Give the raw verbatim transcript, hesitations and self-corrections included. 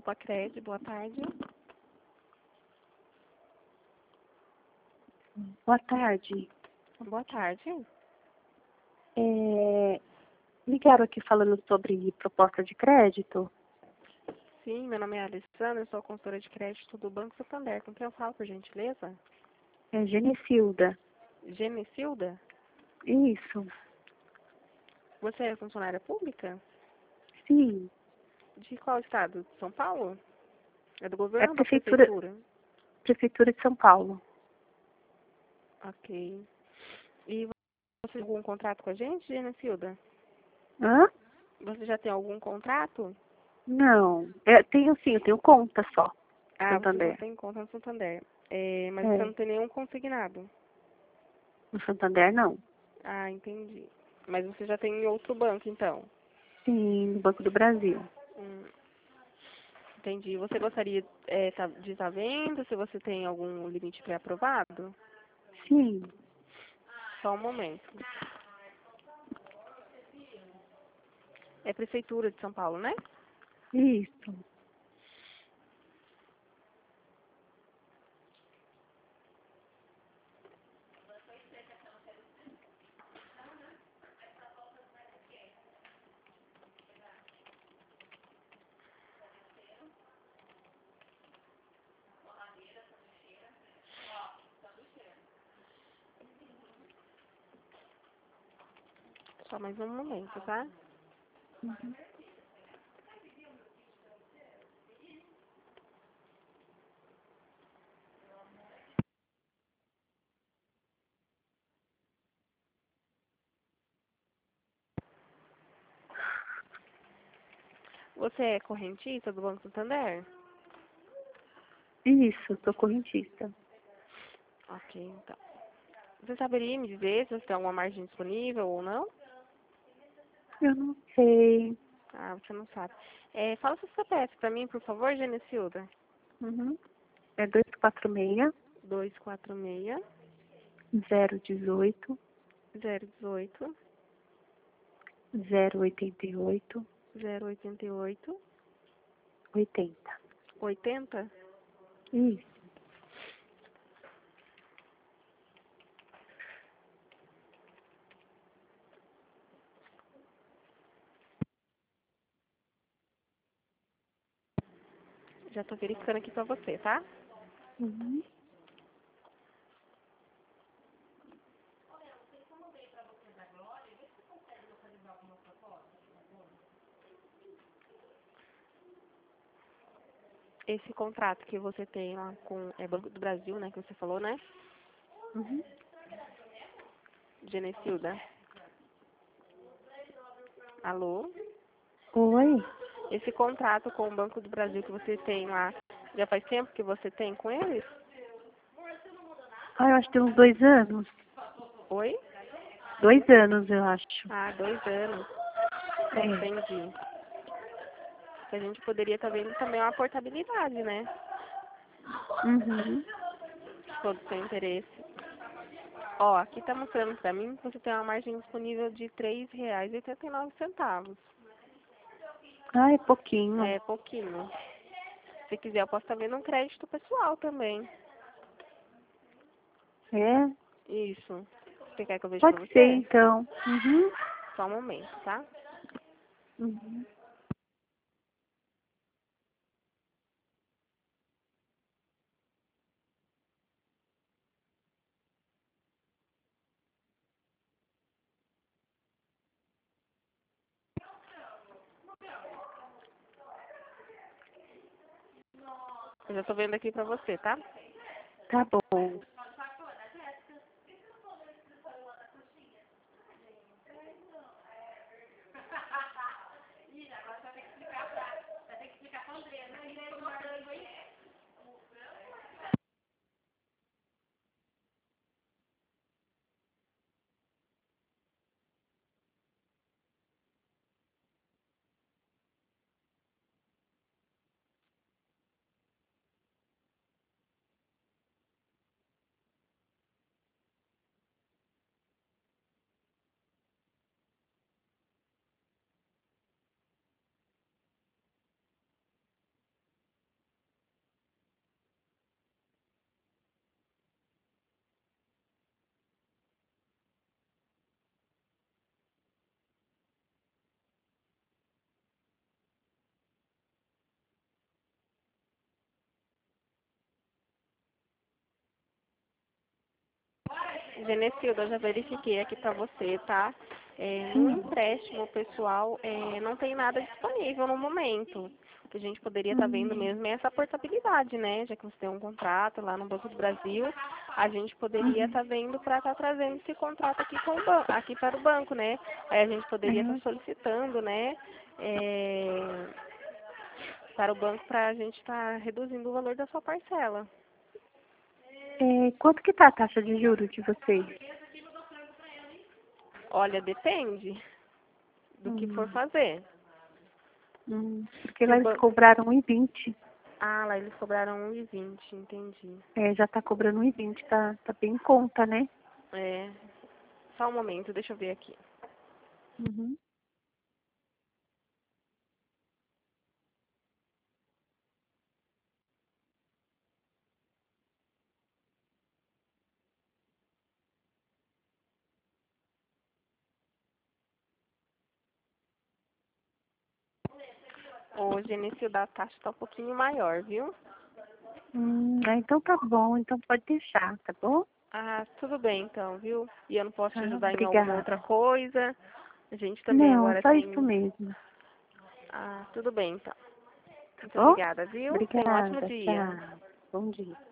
Copa Cred, boa tarde. Boa tarde. Boa tarde. É, ligaram aqui falando sobre proposta de crédito? Sim, meu nome é Alessandra, eu sou consultora de crédito do Banco Santander. Com quem eu falo, por gentileza? É Genecilda. Genecilda? Isso. Você é funcionária pública? Sim. De qual estado? De São Paulo? É do É governo ou da prefeitura, prefeitura? prefeitura de São Paulo. Ok. E você tem algum contrato com a gente, Genecilda? Hã? Você já tem algum contrato? Não. É, tenho sim, eu tenho conta só. Ah, você só Santander. tem conta no Santander. É, mas você É. não tem nenhum consignado. No Santander não. Ah, entendi. Mas você já tem em outro banco, então? Sim, no Banco do Brasil. Hum, entendi. Você gostaria é, tá- de estar vendo se você tem algum limite pré-aprovado? Sim. Só um momento. É Prefeitura de São Paulo, né? Isso. Só mais um momento, tá? Você é correntista do Banco Santander? Isso, sou correntista. Ok, então. Você saberia me dizer se você tem alguma margem disponível ou não? Eu não sei. Ah, você não sabe. É, fala seu C P F pra mim, por favor, Genecilda. Uhum. É dois quatro seis, dois quatro seis, zero dezoito, zero dezoito, zero oitenta e oito, zero oitenta e oito, oitenta. oitenta. Isso. Já tô verificando aqui pra você, tá? Uhum. Esse contrato que você tem lá com é Banco do Brasil, né, que você falou, né? Uhum. Genecilda. Alô? Oi? Esse contrato com o Banco do Brasil que você tem lá, já faz tempo que você tem com eles? Ah, eu acho que tem uns dois anos. Oi? Dois anos, eu acho. Ah, dois anos. É. Entendi. A gente poderia estar vendo também uma portabilidade, né? Uhum. Se for do seu interesse. Ó, aqui tá mostrando pra mim que você tem uma margem disponível de três reais e oitenta e nove centavos. Ah, é pouquinho. É pouquinho. Se quiser, eu posso estar vendo um crédito pessoal também. É? Isso. Você quer que eu veja pra Pode ser, você? então. Uhum. Só um momento, tá? Uhum. Eu já tô vendo aqui pra você, tá? Tá bom. Genecilda, eu já verifiquei aqui para você, tá? É, no Hum, empréstimo pessoal, é, não tem nada disponível no momento. O que a gente poderia estar vendo hum, mesmo é essa portabilidade, né? Já que você tem um contrato lá no Banco do Brasil, a gente poderia uhum. estar vendo para estar trazendo esse contrato aqui, com o ban- aqui para o banco, né? Aí a gente poderia estar É, solicitando, né? é, para o banco para a gente estar reduzindo o valor da sua parcela. é, quanto que tá a taxa de juros de vocês? Olha, depende do que for Hum, fazer. hum, porque Se o lá eles banco. cobraram um e vinte. Ah, lá eles cobraram um e vinte, entendi. É, já tá cobrando um e vinte, tá, tá bem em conta, né? É, só um momento, deixa eu ver aqui. Uhum. Hoje, início da taxa tá um pouquinho maior, viu? Hum, ah, então tá bom, então pode deixar, tá bom? Ah, tudo bem então, viu? E eu não posso te Tá, ajudar em alguma outra obrigada. coisa. A gente também Não, agora só isso tem. mesmo, Ah, tudo bem então. tá Muito bom? obrigada, viu? Tenha um ótimo Obrigada, dia. tchau. Bom dia.